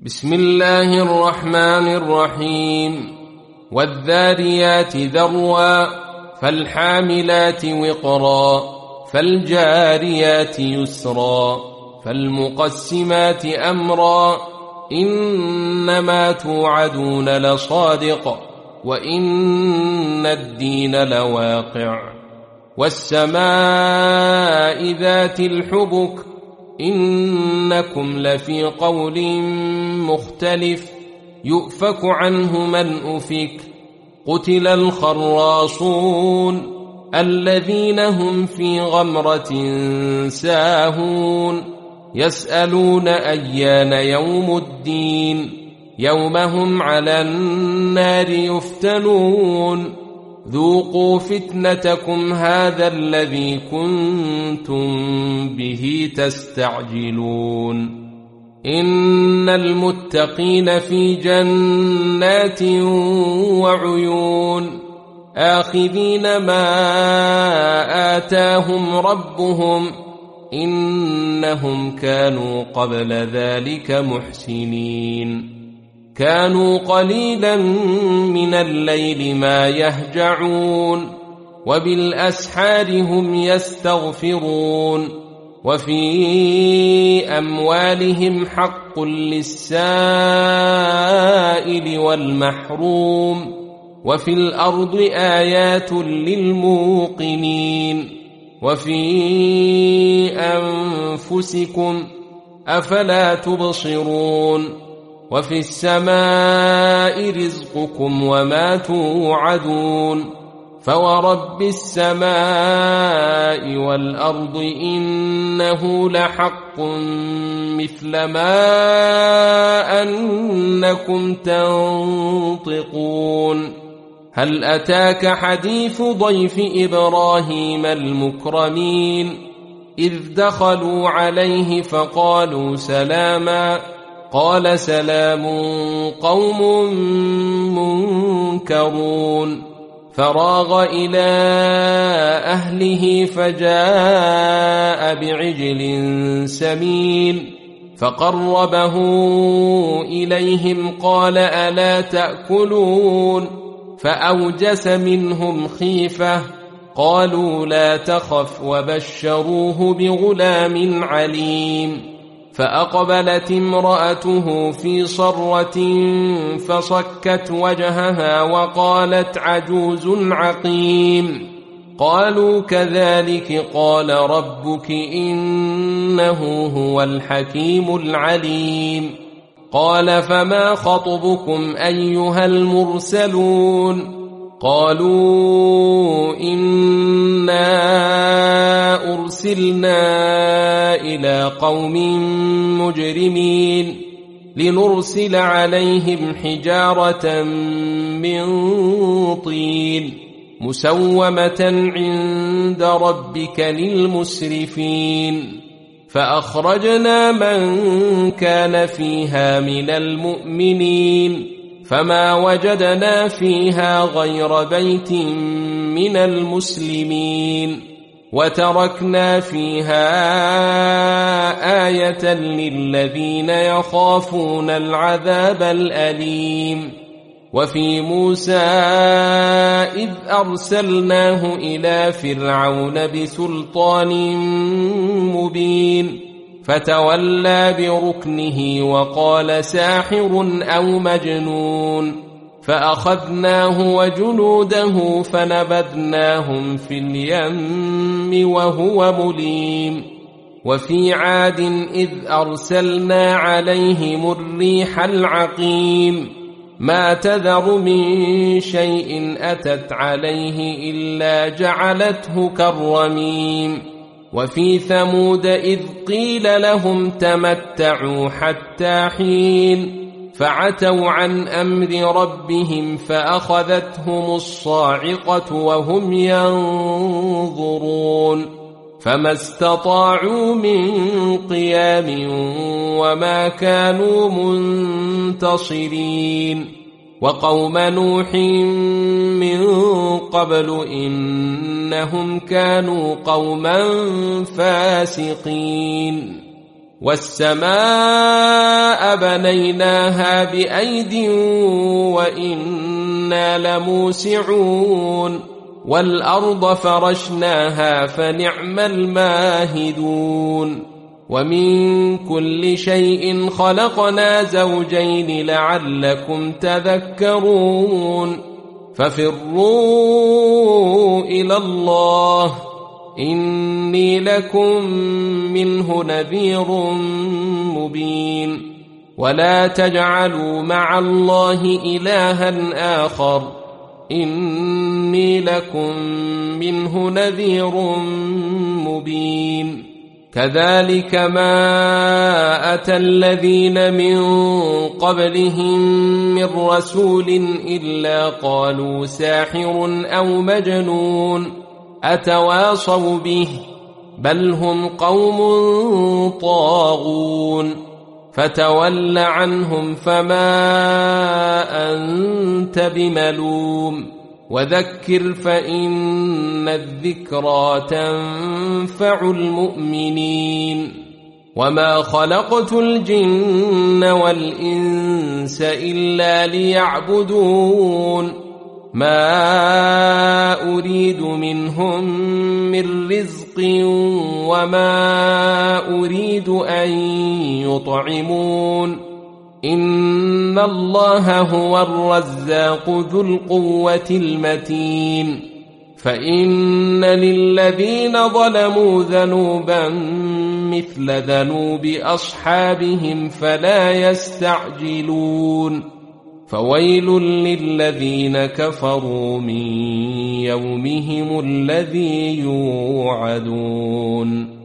بسم الله الرحمن الرحيم. والذاريات ذروا فالحاملات وقرا فالجاريات يسرا فالمقسمات أمرا إنما توعدون لصادق وإن الدين لواقع. والسماء ذات الحبك إنكم لفي قول مختلف يؤفك عنه من أفك. قتل الخراصون الذين هم في غمرة ساهون يسألون أيان يوم الدين يوم هم على النار يفتنون. ذوقوا فتنتكم هذا الذي كنتم به تستعجلون. إن المتقين في جنات وعيون آخذين ما آتاهم ربهم إنهم كانوا قبل ذلك محسنين. كانوا قليلا من الليل ما يهجعون وبالأسحار هم يستغفرون. وفي أموالهم حق للسائل والمحروم. وفي الأرض آيات للموقنين. وفي أنفسكم أفلا تبصرون. وفي السماء رزقكم وما توعدون. فورب السماء والأرض إنه لحق مثل ما أنكم تنطقون. هل أتاك حديث ضيف إبراهيم المكرمين إذ دخلوا عليه فقالوا سلاما قال سلام قوم منكرون. فراغ إلى أهله فجاء بعجل سمين فقربه إليهم قال ألا تأكلون فأوجس منهم خيفة قالوا لا تخف وبشروه بغلام عليم. فأقبلت امرأته في صرة فصكت وجهها وقالت عجوز عقيم. قالوا كذلك قال ربك إنه هو الحكيم العليم. قال فما خطبكم أيها المرسلون. قالوا إنا أرسلنا إلى قوم مجرمين لنرسل عليهم حجارة من طين مسومة عند ربك للمسرفين. فأخرجنا من كان فيها من المؤمنين فما وجدنا فيها غير بيت من المسلمين. وتركنا فيها آية للذين يخافون العذاب الأليم. وفي موسى إذ أرسلناه إلى فرعون بسلطان مبين فتولى بركنه وقال ساحر أو مجنون. فأخذناه وجنوده فنبذناهم في اليم وهو مليم. وفي عاد إذ أرسلنا عليهم الريح العقيم ما تذر من شيء أتت عليه إلا جعلته كالرميم. وفي ثمود إذ قيل لهم تمتعوا حتى حين فعتوا عن أمر ربهم فأخذتهم الصاعقة وهم ينظرون. فما استطاعوا من قيام وما كانوا منتصرين. وقوم نوح من قبل إنهم كانوا قوما فاسقين. والسماء بنيناها بأيد وإنا لموسعون والأرض فرشناها فنعم الماهدون ومن كل شيء خلقنا زوجين لعلكم تذكرون ففروا إلى الله إني لكم منه نذير مبين ولا تجعلوا مع الله إلها آخر إني لكم منه نذير مبين كذلك ما أتى الذين من قبلهم من رسول إلا قالوا ساحر أو مجنون أتواصوا به بل هم قوم طاغون فتول عنهم فما أنت بملوم وذكر فإن الذكرى تنفع المؤمنين وما خلقت الجن والإنس إلا ليعبدون ما أريد منهم من رزق وما أريد أن يطعمون إن الله هو الرزاق ذو القوة المتين فإن للذين ظلموا ذنوبا مثل ذنوب أصحابهم فلا يستعجلون فويل للذين كفروا من يومهم الذي يوعدون